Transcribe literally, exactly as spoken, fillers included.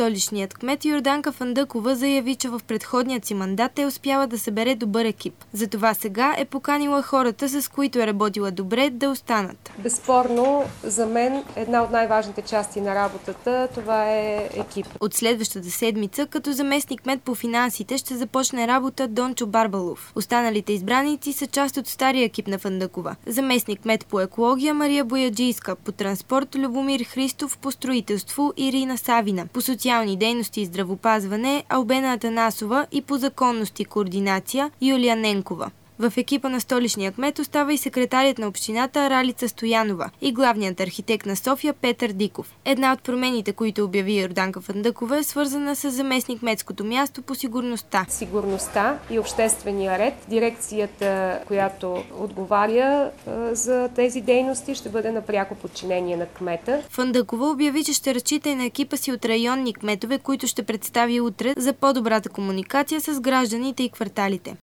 Столичният кмет Йорданка Фандъкова заяви, че в предходният си мандат е успяла да събере добър екип. Затова сега е поканила хората, с които е работила добре, да останат. Безспорно, за мен една от най-важните части на работата, това е екип. От следващата седмица, като заместник кмет по финансите, ще започне работа Дончо Барбалов. Останалите избраници са част от стария екип на Фандъкова. Заместник кмет по екология Мария Бояджийска, по транспорт Любомир Христов, по строителство Ирина Савина, по социални дейности и здравопазване Албена Атанасова и по законност и координация Юлия Ненкова. В екипа на столичния кмет остава и секретарят на общината Ралица Стоянова и главният архитект на София Петър Диков. Една от промените, които обяви Йорданка Фандъкова, е свързана с заместник-кметското място по сигурността. Сигурността и обществения ред. Дирекцията, която отговаря за тези дейности, ще бъде на пряко подчинение на кмета. Фандъкова обяви, че ще разчита и на екипа си от районни кметове, които ще представи утре за по-добрата комуникация с гражданите и кварталите.